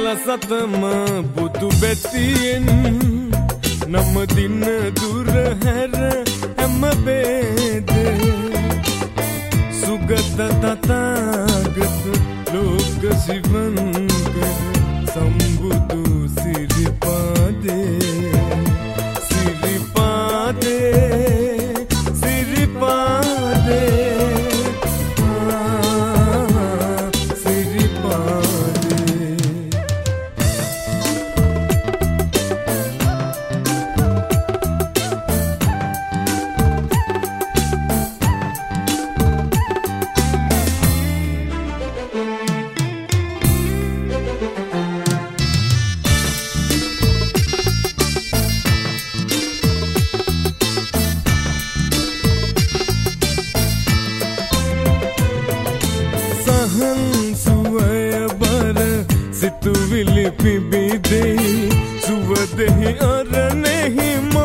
සතම බුදු බැතියෙන් නම දින දුර හැර හැම බේද සුගත තථාගත ලෝක සිවංකර සම්බුදු සිරිපාදේ සිතුවිලි පිබිදෙයි සුවදෙහි අරණෙහි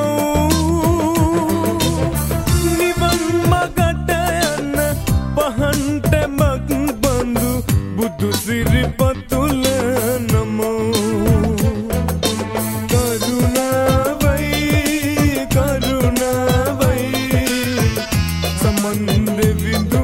මව් නිවන් මගට යන පහන්ට මක් බඳු බුදු සිරිපතුල නමෝ කරුණාවයි සමන්ද විදු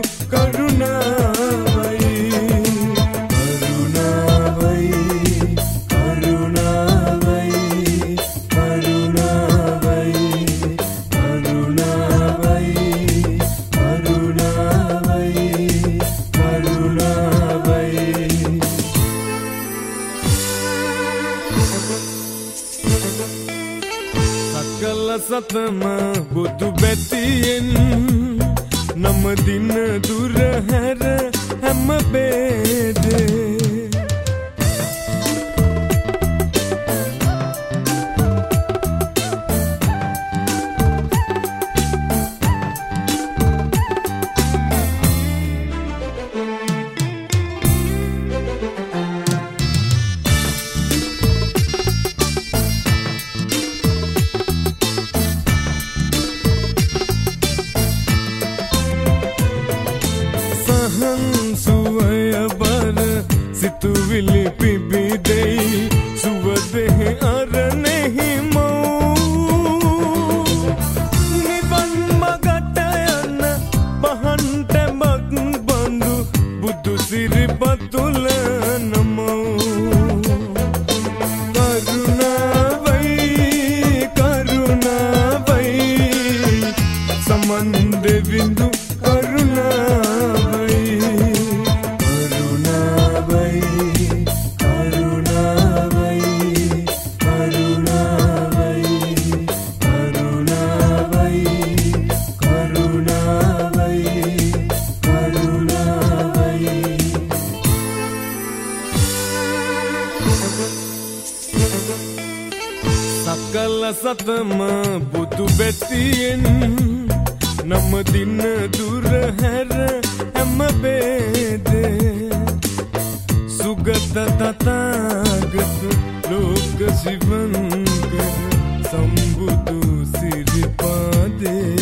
සකල සතම බුදු බැතියෙන් නම දින දුර හැර හැම බේදේ සිතුවිලි පිබිදෙයි සුවදෙහි අරණෙහි මව් නිවන් මගට යන පහන්ට මක් බඳු බුදු සිරිපතුල නමෝ කරුණාවයි සමන්ද විඳු සකල සතම බුදු බැතියෙන් නම දින දුර හැර හැම බේදේ සුගත තථාගත ලෝක සිවංකර සම්බුදු සිරිපාදේ